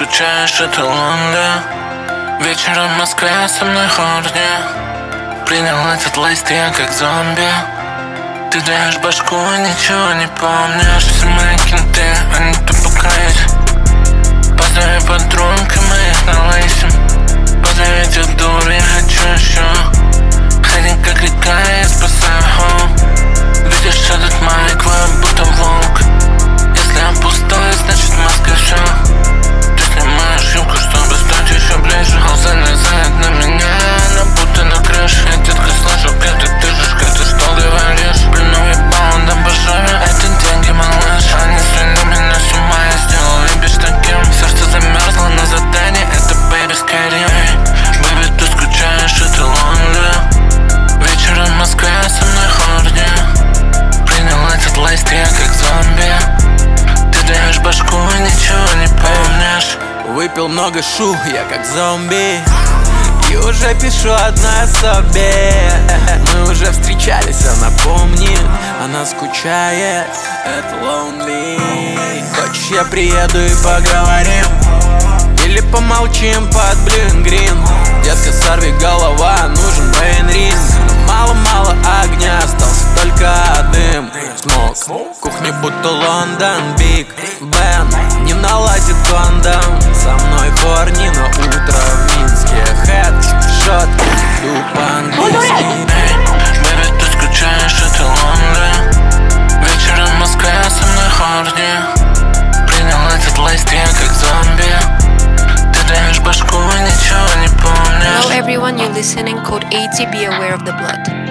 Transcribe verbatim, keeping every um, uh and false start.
скучаешь, это Лондон. Вечером в Москве со мной хорни. Принял этот лист я как зомби. Ты даешь башку, ничего не помнишь. Все мои кенты, они тупокрыть. Позови подруг, и мы их налысим. Позови этих дур, я хочу еще. Ходить как река, я спасаю хоу. Видишь этот майк, вы будто волк. Если я пустой, значит маска все. Ты снимаешь юбку, чтобы стать еще ближе. Он залезает на меня, она будто на крыше. Я детка слышу, где ты дышишь, как ты что говоришь. Блин, уебал, он обожаю, это деньги, малыш. Они слили меня с ума, я сделал либиш таким. Сердце замерзло на задании, это бэйби скорее. Бэйби, ты скучаешь, это Лондон. Вечером в Москве со мной хорни. Принял этот лист я как зомби. Ты даешь башку, ничего не помнишь. Выпил много шу, я как зомби. И уже пишу одной особе. Мы уже встречались, она помнит. Она скучает, это lonely. Хочешь, я приеду и поговорим? Или помолчим под блин грин? Детка, сорви голова, нужен бейн-ринг. Мало-мало огня, остался только дым. Смог, кухня будто Лондон, Биг Бен не наладит кондом. Со мной хорни на утро в Минске. Хэт, шот, иду по-английски. Бэйби, ты скучаешь, это Лондон. Вечером в Москве со мной хорни. Принял этот лист я как зомби. Ты даешь башку, ничего не помнишь. Hello everyone, you're listening Code A T, be aware of the blood.